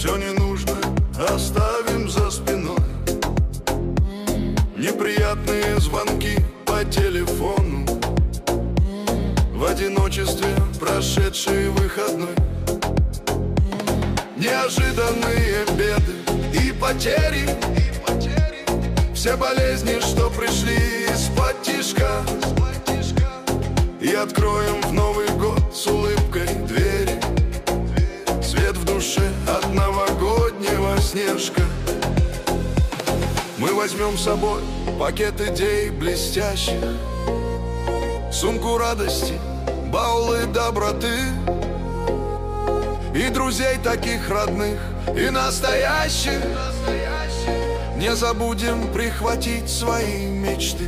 Все ненужное оставим за спиной. Неприятные звонки по телефону, в одиночестве прошедший выходной. Неожиданные беды и потери, все болезни, что пришли из-под тишка. И откроем в Новый год с улыбкой двери, свет в душе от новогоднего снежка. Мы возьмем с собой пакет идей блестящих, сумку радости, баулы доброты, и друзей таких родных и настоящих. Не забудем прихватить свои мечты.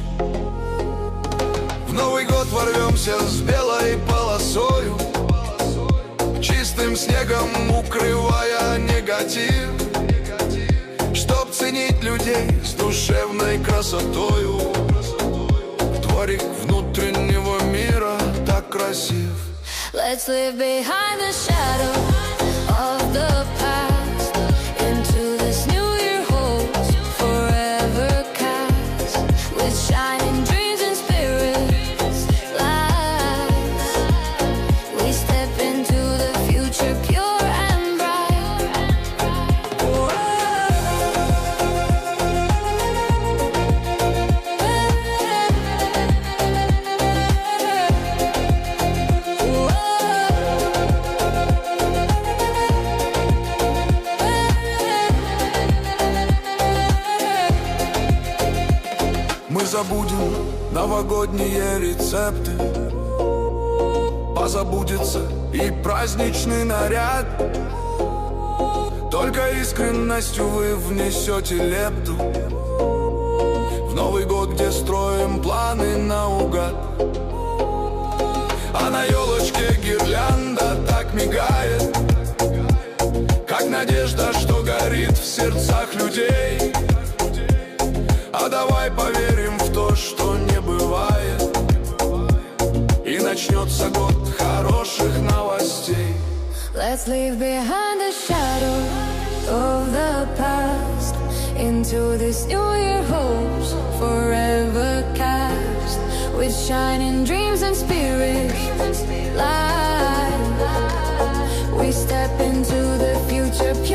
В Новый год ворвемся с белой полосою, чистым снегом укрывая негатив, чтоб ценить людей с душевной красотою. Дворик внутреннего мира так красив. Let's live behind the shadow of the past, into this new year holds forever cast, with shining dreams and spirits light. We step into the future pure and bright. Мы забудем новогодние рецепты, позабудется и праздничный наряд. Только искренностью вы внесете лепту в Новый год, где строим планы наугад. А на елочке гирлянда так мигает, как надежда, что горит в сердцах людей. А давай поверим в то, что не бывает, и начнется год хороших новостей. Let's leave behind the shadow of the past, into this new year hopes forever cast, with shining dreams and spirits light. We step into the future pure